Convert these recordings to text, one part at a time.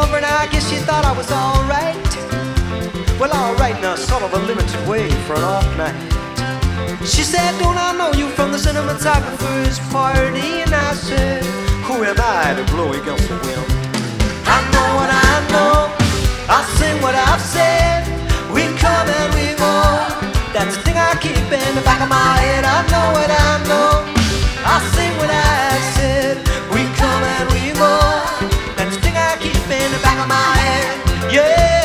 over and I guess she thought I was alright. Well, alright now, sort of a limited way for an off night. She said, don't I know you from the cinematographer's party? And I said, who am I to blow against the wind? I know what I know, I sing what I've said. We come and we go, that's the thing I keep in the back of my head. I know what I know, I sing what I said. We come and we go, that's the thing I keep in the back of my head. Yeah.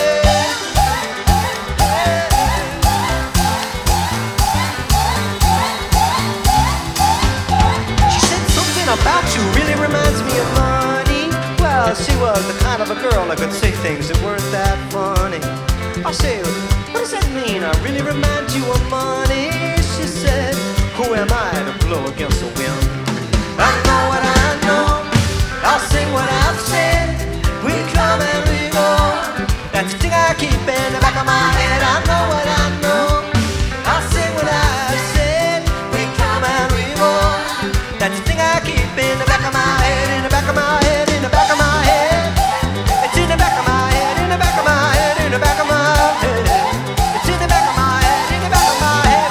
About you really reminds me of money. Well, she was the kind of a girl that could say things that weren't that funny. I said, what does that mean? I really remind you of money. She said, who am I to blow against the wind? I know what I know, I'll sing what I've said. We come and we go, that's the thing I keep in the back of my head. I know what I know, I'll sing what I've said. We come and we go, that's the thing I keep in the back of my head, in the back of my head, in the back of my head. It's in the back of my head, in the back of my head, in the back of my head. It's in the back of my head, in the back of my head.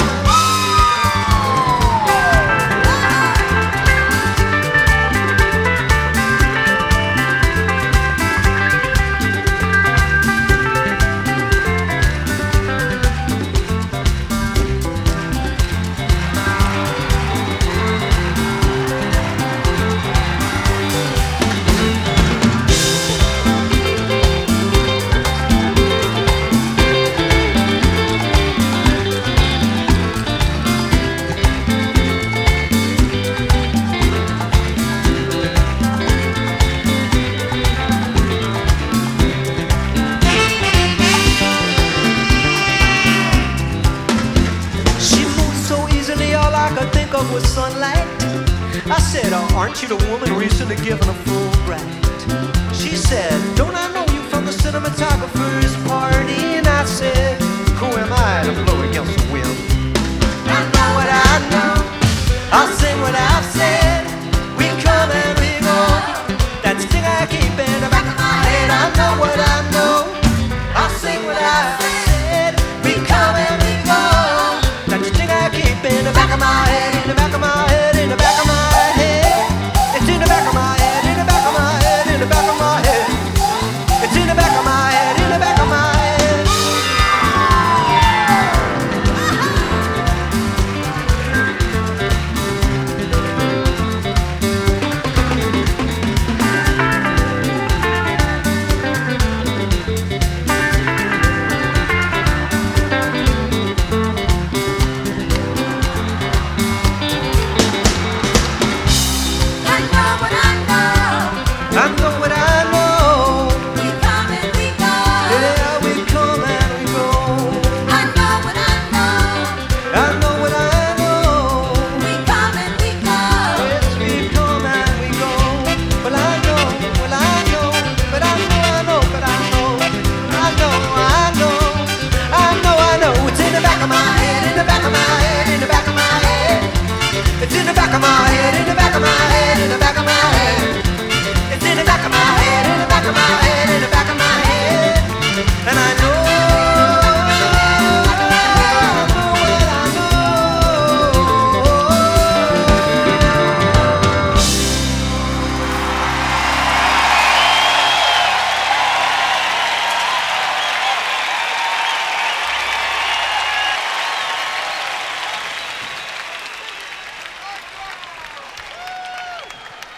With sunlight, I said, aren't you the woman recently given a full bright? She said, don't I know you from the cinematographer's party?